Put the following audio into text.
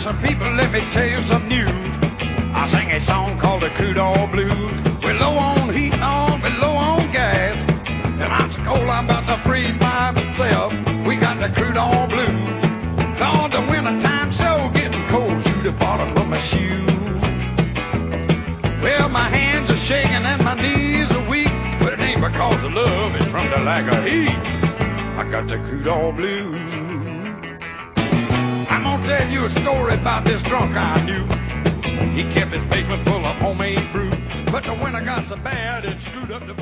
some people, let me tell you some news. I sang a song called the Crude Oil Blues. We're low on heat on, we're low on gas. And I'm so cold I'm about to freeze my myself. We got the crude oil blues. Lord, the winter time so getting cold through the bottom of my shoe. Well, my hands are shaking and my knees are weak, but it ain't because of love, it's from the lack of heat. I got the crude oil blues. I'm gonna tell you a story about this drunk I knew. He kept his basement full of homemade brew, but the winter got so bad it screwed up the